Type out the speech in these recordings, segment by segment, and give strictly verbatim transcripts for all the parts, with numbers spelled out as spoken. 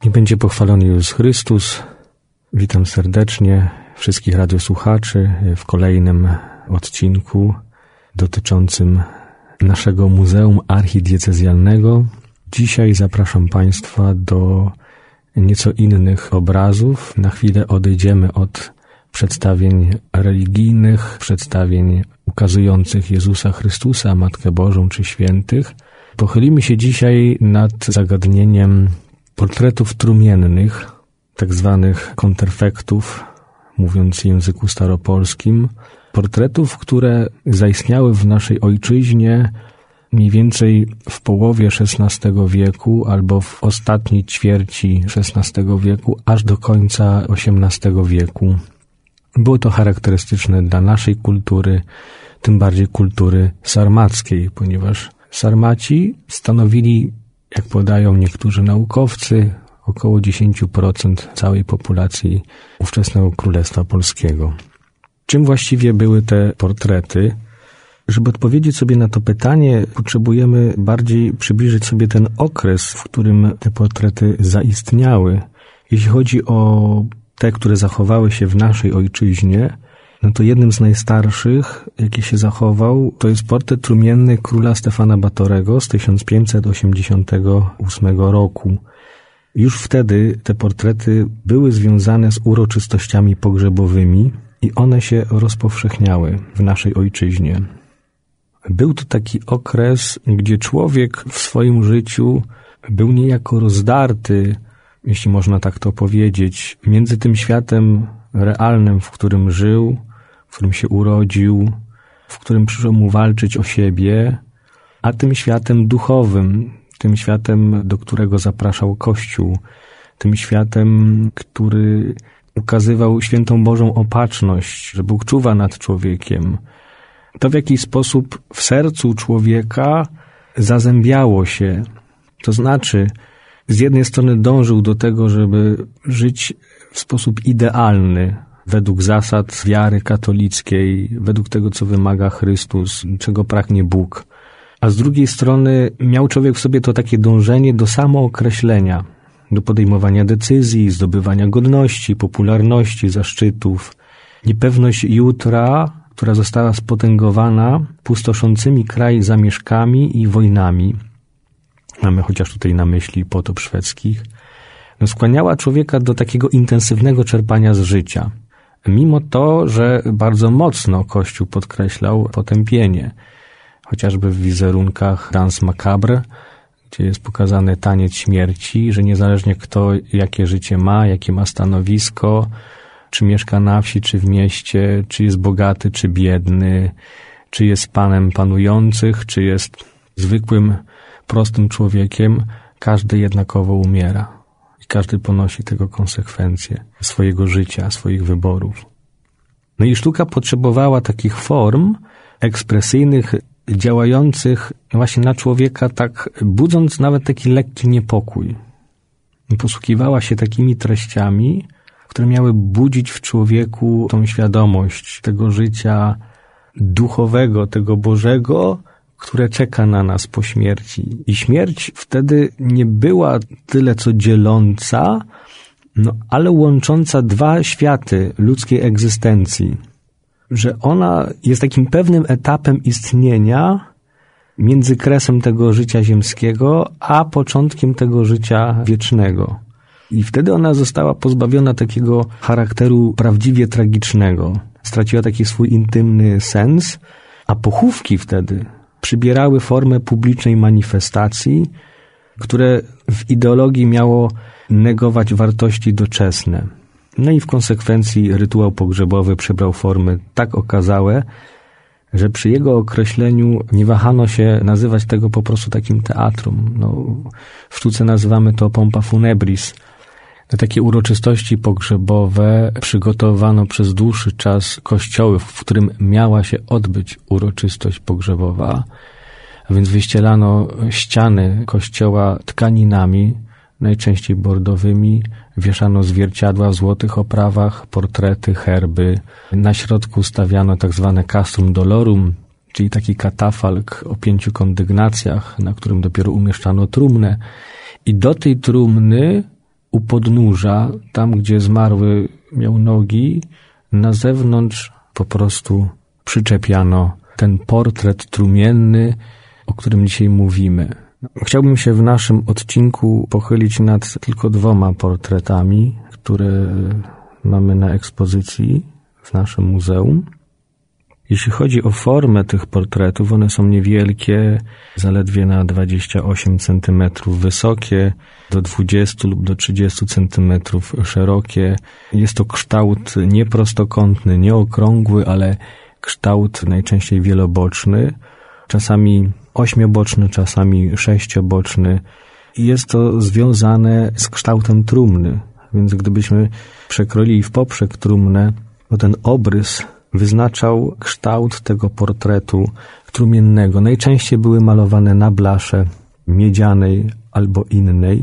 Niech będzie pochwalony Jezus Chrystus. Witam serdecznie wszystkich radiosłuchaczy w kolejnym odcinku dotyczącym naszego Muzeum Archidiecezjalnego. Dzisiaj zapraszam Państwa do nieco innych obrazów. Na chwilę odejdziemy od przedstawień religijnych, przedstawień ukazujących Jezusa Chrystusa, Matkę Bożą czy świętych. Pochylimy się dzisiaj nad zagadnieniem portretów trumiennych, tak zwanych konterfektów, mówiąc w języku staropolskim. Portretów, które zaistniały w naszej ojczyźnie mniej więcej w połowie szesnastego wieku albo w ostatniej ćwierci szesnastego wieku, aż do końca osiemnastego wieku. Było to charakterystyczne dla naszej kultury, tym bardziej kultury sarmackiej, ponieważ Sarmaci stanowili, jak podają niektórzy naukowcy, około dziesięć procent całej populacji ówczesnego Królestwa Polskiego. Czym właściwie były te portrety? Żeby odpowiedzieć sobie na to pytanie, potrzebujemy bardziej przybliżyć sobie ten okres, w którym te portrety zaistniały. Jeśli chodzi o te, które zachowały się w naszej ojczyźnie, no to jednym z najstarszych, jaki się zachował, to jest portret trumienny króla Stefana Batorego z tysiąc pięćset osiemdziesiątego ósmego roku. Już wtedy te portrety były związane z uroczystościami pogrzebowymi i one się rozpowszechniały w naszej ojczyźnie. Był to taki okres, gdzie człowiek w swoim życiu był niejako rozdarty, jeśli można tak to powiedzieć, między tym światem realnym, w którym żył, w którym się urodził, w którym przyszło mu walczyć o siebie, a tym światem duchowym, tym światem, do którego zapraszał Kościół, tym światem, który ukazywał świętą Bożą opatrzność, że Bóg czuwa nad człowiekiem. To w jakiś sposób w sercu człowieka zazębiało się. To znaczy, z jednej strony dążył do tego, żeby żyć w sposób idealny, według zasad wiary katolickiej, według tego, co wymaga Chrystus, czego pragnie Bóg. A z drugiej strony miał człowiek w sobie to takie dążenie do samookreślenia, do podejmowania decyzji, zdobywania godności, popularności, zaszczytów. Niepewność jutra, która została spotęgowana pustoszącymi kraj zamieszkami i wojnami. Mamy chociaż tutaj na myśli potop szwedzkich. No, skłaniała człowieka do takiego intensywnego czerpania z życia. Mimo to, że bardzo mocno Kościół podkreślał potępienie. Chociażby w wizerunkach Danse Macabre, gdzie jest pokazany taniec śmierci, że niezależnie kto jakie życie ma, jakie ma stanowisko, czy mieszka na wsi, czy w mieście, czy jest bogaty, czy biedny, czy jest panem panujących, czy jest zwykłym, prostym człowiekiem, każdy jednakowo umiera. I każdy ponosi tego konsekwencje swojego życia, swoich wyborów. No i sztuka potrzebowała takich form ekspresyjnych, działających właśnie na człowieka, tak budząc nawet taki lekki niepokój. Posługiwała się takimi treściami, które miały budzić w człowieku tą świadomość tego życia duchowego, tego Bożego, które czeka na nas po śmierci. I śmierć wtedy nie była tyle co dzieląca, no ale łącząca dwa światy ludzkiej egzystencji. Że ona jest takim pewnym etapem istnienia między kresem tego życia ziemskiego, a początkiem tego życia wiecznego. I wtedy ona została pozbawiona takiego charakteru prawdziwie tragicznego. Straciła taki swój intymny sens, a pochówki wtedy przybierały formę publicznej manifestacji, które w ideologii miało negować wartości doczesne. No i w konsekwencji rytuał pogrzebowy przybrał formy tak okazałe, że przy jego określeniu nie wahano się nazywać tego po prostu takim teatrum. No, w sztuce nazywamy to pompa funebris. Na takie uroczystości pogrzebowe przygotowano przez dłuższy czas kościoły, w którym miała się odbyć uroczystość pogrzebowa, a więc wyścielano ściany kościoła tkaninami, najczęściej bordowymi, wieszano zwierciadła w złotych oprawach, portrety, herby. Na środku stawiano tak zwane castrum dolorum, czyli taki katafalk o pięciu kondygnacjach, na którym dopiero umieszczano trumnę. I do tej trumny u podnóża, tam gdzie zmarły miał nogi, na zewnątrz po prostu przyczepiano ten portret trumienny, o którym dzisiaj mówimy. Chciałbym się w naszym odcinku pochylić nad tylko dwoma portretami, które mamy na ekspozycji w naszym muzeum. Jeśli chodzi o formę tych portretów, one są niewielkie, zaledwie na dwadzieścia osiem centymetrów wysokie, do dwudziestu lub do trzydziestu centymetrów szerokie. Jest to kształt nieprostokątny, nieokrągły, ale kształt najczęściej wieloboczny, czasami ośmioboczny, czasami sześcioboczny. Jest to związane z kształtem trumny, więc gdybyśmy przekroili w poprzek trumnę, to ten obrys wyznaczał kształt tego portretu trumiennego. Najczęściej były malowane na blasze miedzianej albo innej.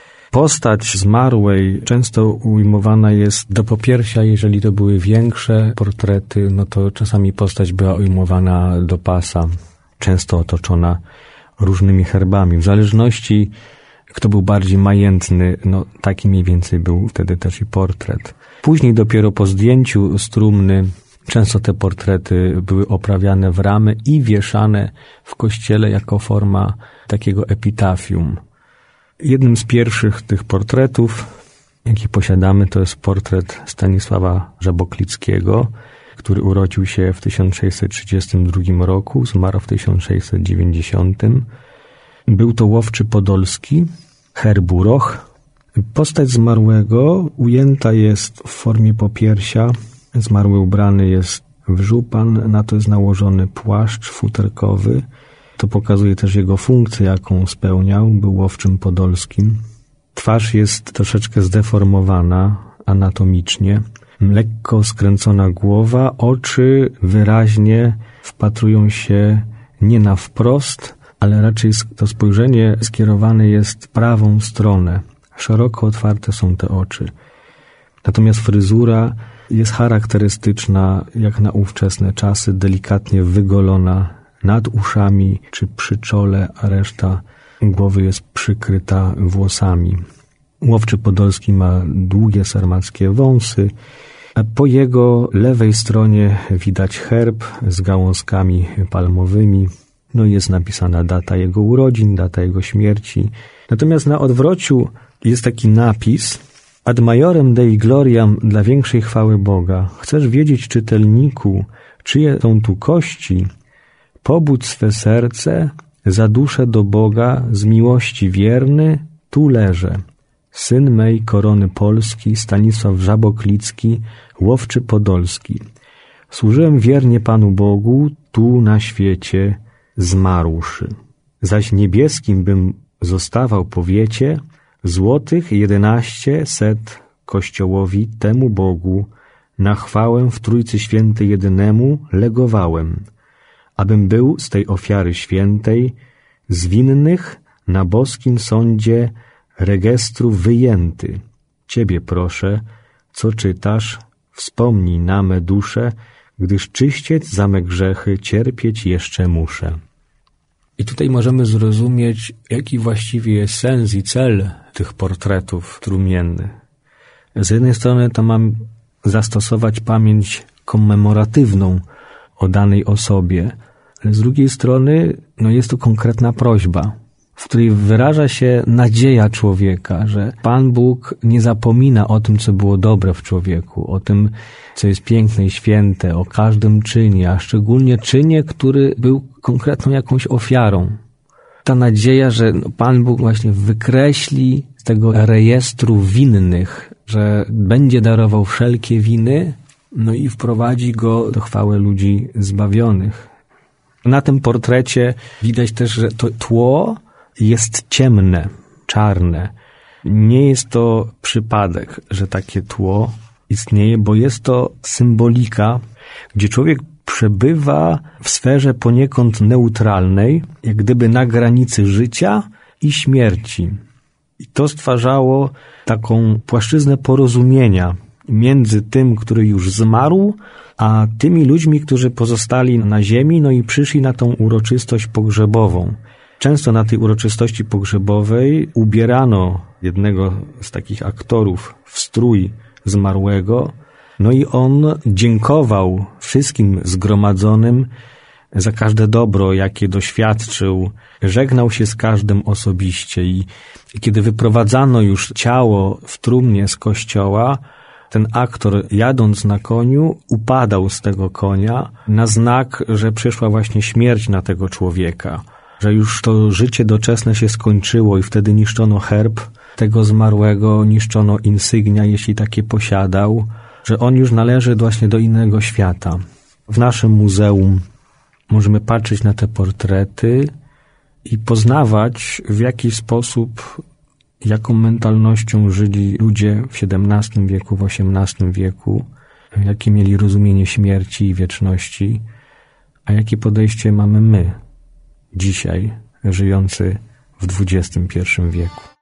Postać zmarłej często ujmowana jest do popiersia, jeżeli to były większe portrety, no to czasami postać była ujmowana do pasa, często otoczona różnymi herbami. W zależności, kto był bardziej majętny, no taki mniej więcej był wtedy też i portret. Później dopiero po zdjęciu z trumny często te portrety były oprawiane w ramy i wieszane w kościele jako forma takiego epitafium. Jednym z pierwszych tych portretów, jaki posiadamy, to jest portret Stanisława Żaboklickiego, który urodził się w tysiąc sześćset trzydziestym drugim roku, zmarł w tysiąc sześćset dziewięćdziesiątym. Był to łowczy podolski, herbu Roch. Postać zmarłego ujęta jest w formie popiersia. Zmarły ubrany jest w żupan, na to jest nałożony płaszcz futerkowy. To pokazuje też jego funkcję, jaką spełniał. Był łowczym podolskim. Twarz jest troszeczkę zdeformowana anatomicznie. Lekko skręcona głowa, oczy wyraźnie wpatrują się nie na wprost, ale raczej to spojrzenie skierowane jest w prawą stronę. Szeroko otwarte są te oczy. Natomiast fryzura jest charakterystyczna, jak na ówczesne czasy, delikatnie wygolona nad uszami czy przy czole, a reszta głowy jest przykryta włosami. Łowczy podolski ma długie sarmackie wąsy, a po jego lewej stronie widać herb z gałązkami palmowymi. No i jest napisana data jego urodzin, data jego śmierci. Natomiast na odwrociu jest taki napis: Ad majorem Dei gloriam, dla większej chwały Boga. Chcesz wiedzieć, czytelniku, czyje są tu kości? Pobudź swe serce, za duszę do Boga, z miłości wierny, tu leżę. Syn mej korony Polski, Stanisław Żaboklicki, łowczy podolski. Służyłem wiernie Panu Bogu, tu na świecie, zmarłszy. Zaś niebieskim bym zostawał powiecie, złotych jedenaście set Kościołowi temu Bogu, na chwałę w Trójcy Świętej jedynemu legowałem, abym był z tej ofiary świętej, z winnych na boskim sądzie regestru wyjęty. Ciebie proszę, co czytasz, wspomnij na me dusze, gdyż czyściec za me grzechy cierpieć jeszcze muszę. I tutaj możemy zrozumieć, jaki właściwie jest sens i cel tych portretów trumiennych. Z jednej strony to mam zastosować pamięć komemoratywną o danej osobie, ale z drugiej strony no jest to konkretna prośba, w której wyraża się nadzieja człowieka, że Pan Bóg nie zapomina o tym, co było dobre w człowieku, o tym, co jest piękne i święte, o każdym czynie, a szczególnie czynie, który był konkretną jakąś ofiarą. Ta nadzieja, że Pan Bóg właśnie wykreśli z tego rejestru winnych, że będzie darował wszelkie winy, no i wprowadzi go do chwały ludzi zbawionych. Na tym portrecie widać też, że to tło jest ciemne, czarne. Nie jest to przypadek, że takie tło istnieje, bo jest to symbolika, gdzie człowiek przebywa w sferze poniekąd neutralnej, jak gdyby na granicy życia i śmierci. I to stwarzało taką płaszczyznę porozumienia między tym, który już zmarł, a tymi ludźmi, którzy pozostali na ziemi, no i przyszli na tą uroczystość pogrzebową. Często na tej uroczystości pogrzebowej ubierano jednego z takich aktorów w strój zmarłego, no i on dziękował wszystkim zgromadzonym za każde dobro, jakie doświadczył, żegnał się z każdym osobiście i kiedy wyprowadzano już ciało w trumnie z kościoła, ten aktor, jadąc na koniu, upadał z tego konia na znak, że przyszła właśnie śmierć na tego człowieka, że już to życie doczesne się skończyło i wtedy niszczono herb tego zmarłego, niszczono insygnia, jeśli takie posiadał, że on już należy właśnie do innego świata. W naszym muzeum możemy patrzeć na te portrety i poznawać, w jaki sposób, jaką mentalnością żyli ludzie w siedemnastym wieku, w osiemnastym wieku, jakie mieli rozumienie śmierci i wieczności, a jakie podejście mamy my, dzisiaj, żyjący w dwudziestym pierwszym wieku.